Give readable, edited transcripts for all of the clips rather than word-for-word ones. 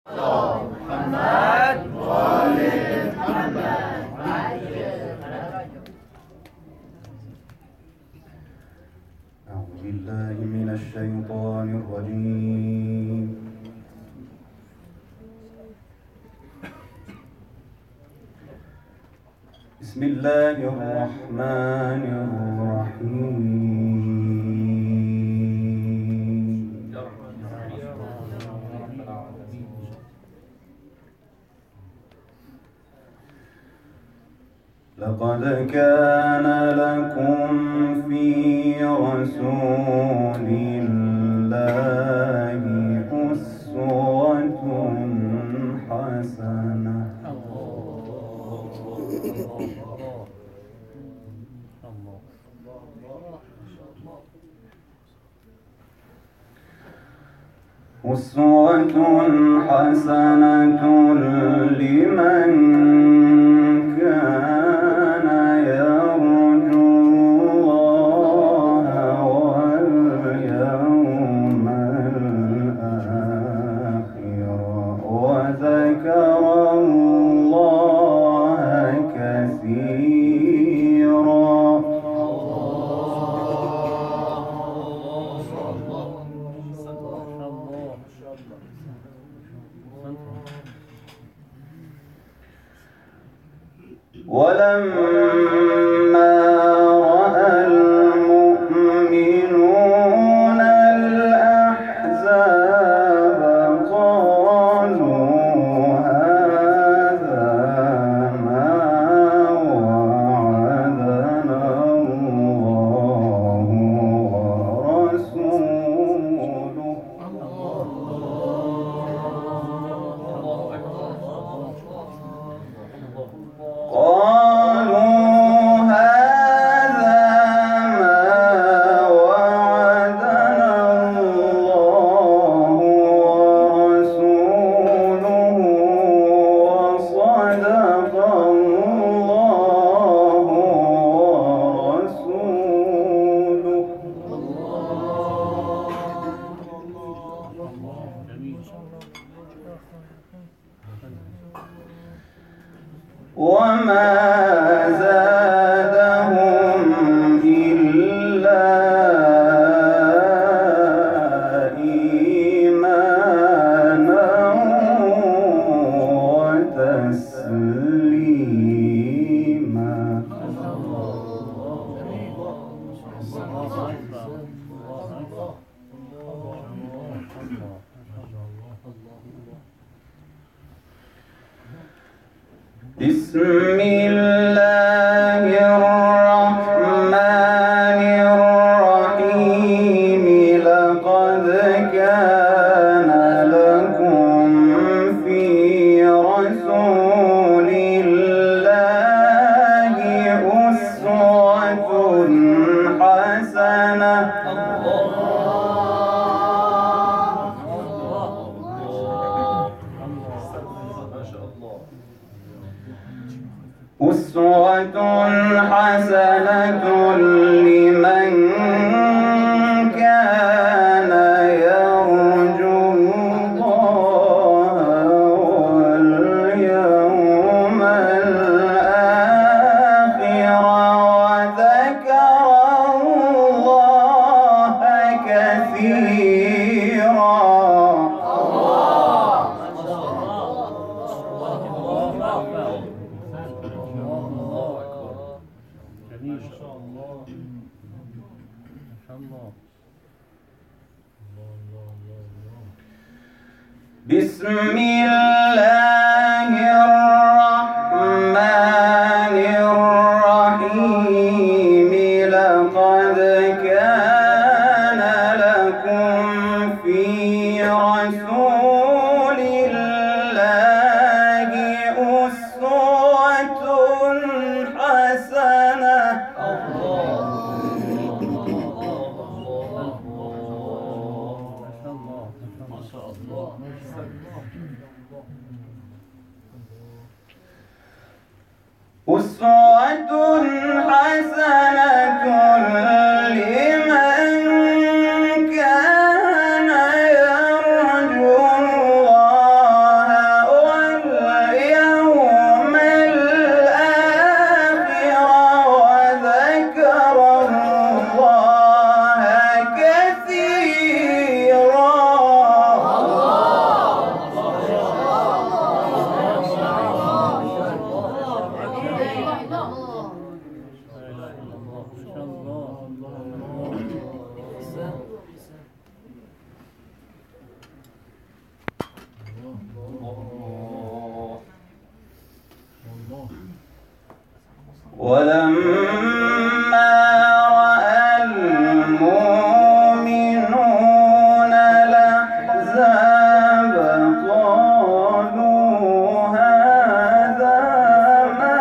أعوذ بالله من الشيطان الرجيم. بسم الله الرحمن الرحيم. لقد كان لكم في رسول الله أسوة حسنة. أسوة حسنة لمن كان يرجو الله واليوم الآخر وذكر الله كثيرا. ولما رأى المؤمنون الأحزاب قالوا هذا ما وعدنا الله ورسوله. وما زادهم إلا إيمانا وتسليما. بسم الله الرحمن الرحيم. لقد كان لكم في رسول الله أسوة حسنة. أسوة حسنة لمن كان يرجو الله واليوم الآخر وذكر الله كثيرا. بسم الله الرحمن الرحيم. لقد كان لكم في رسول الله أسوة حسنة. أسوة حسنة لمن كان يرجو الله ولما رأى المؤمنون الأحزاب قالوا هذا ما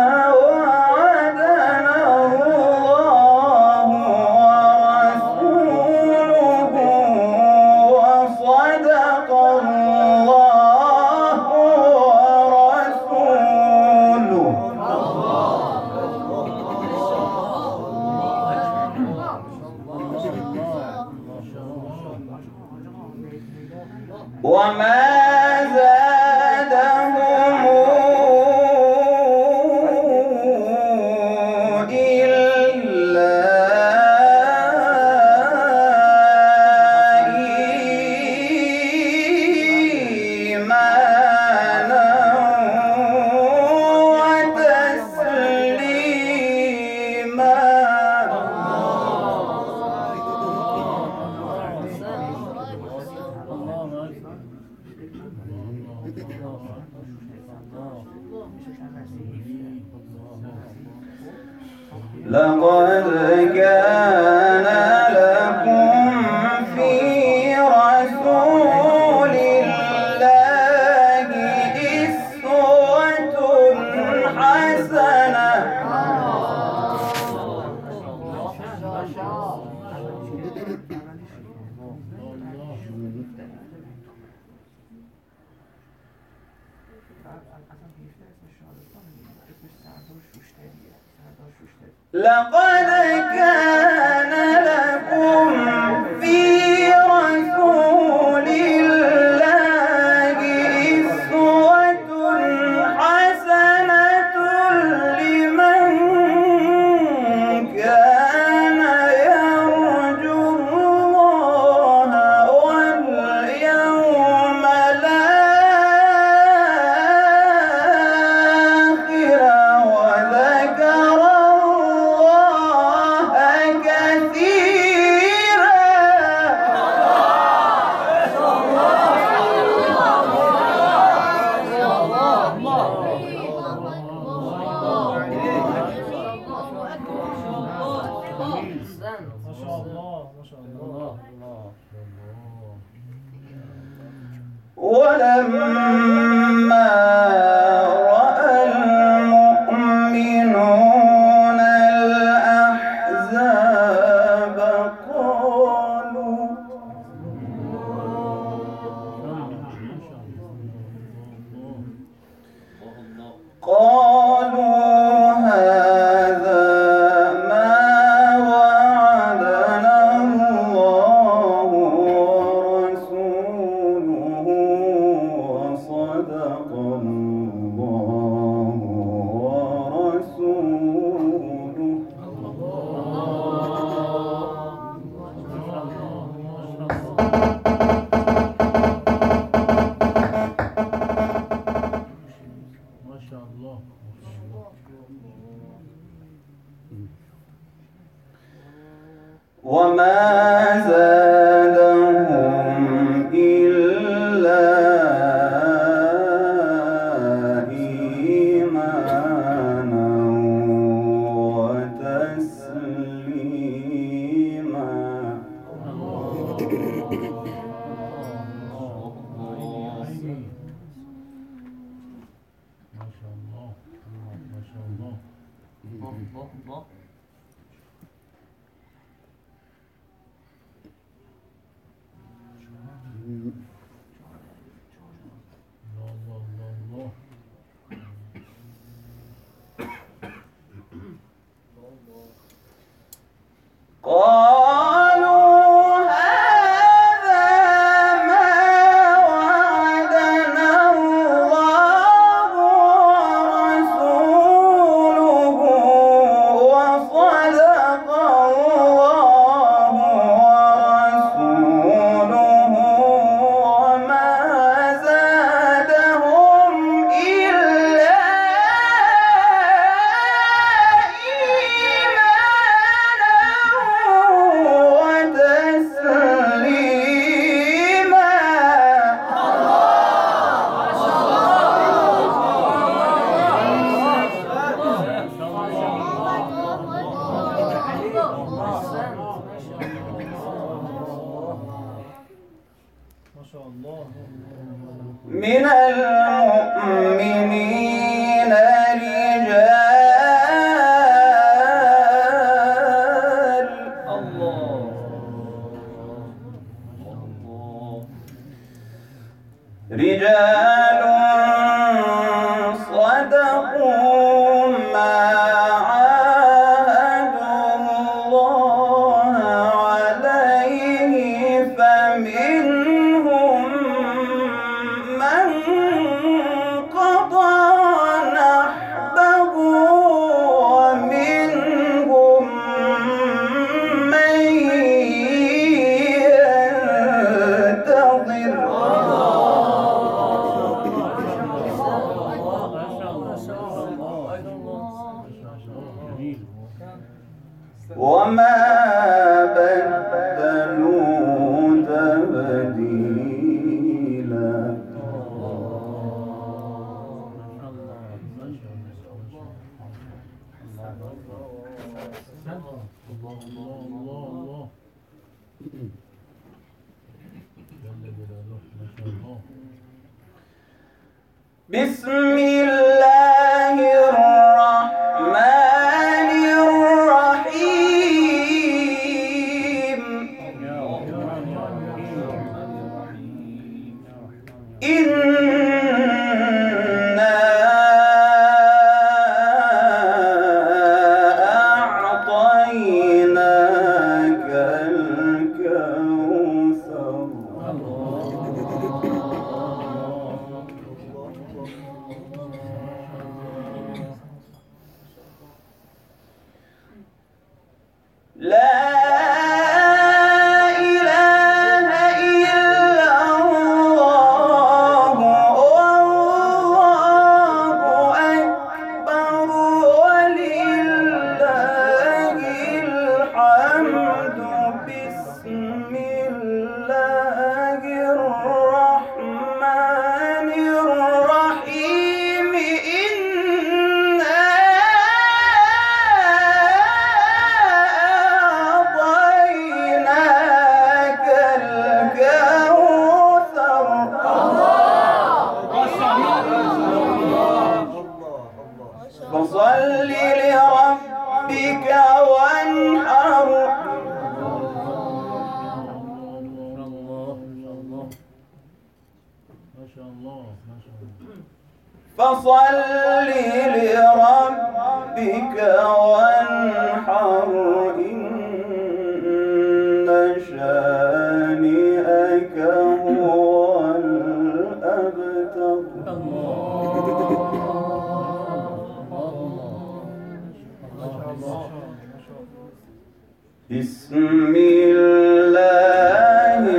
وعدنا الله ورسوله وصدق الله ورسوله. وما زادهم إلا إيمانا وتسليما. لقد كان لكم في رسول الله أسوة حسنة. لقد كان لكم في رسول الله أسوة حسنة لمن كان يرجو الله واليوم الآخر وذكر الله كثيرا. ولما رأى المؤمنون الأحزاب قالوا هذا ما وعدنا الله ورسوله وصدق الله ورسوله. وما زادهم إلا إيمانا وتسليما. قالوا هذا ما وعدنا الله ورسوله من المؤمنين رجال صدقوا ما عاهدوا الله عليه فمنهم من قضى نحبه ومنهم من ينتظر وما بدلوا تبديلا بسم الله الرحمن الرحيم إنا أعطيناك الكوثر لا إله إلا الله والله أكبر ولله الحمد بسم الله الرحمن الرحيم إنا فصل لربك وانحر فصل لربك وانحر إن شانئك هو الأبتر بسم الله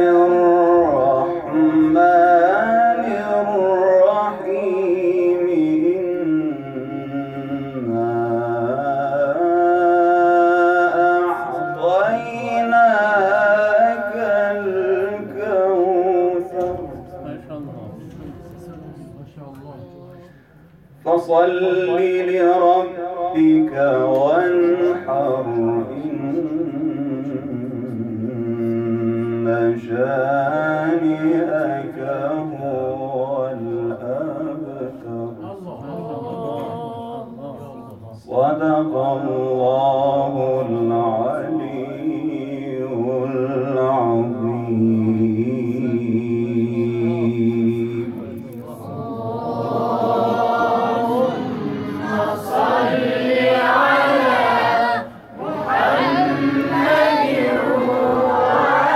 الرحمن الرحيم إنا أعطيناك الكوثر فصل لربك وانحر إن شانئك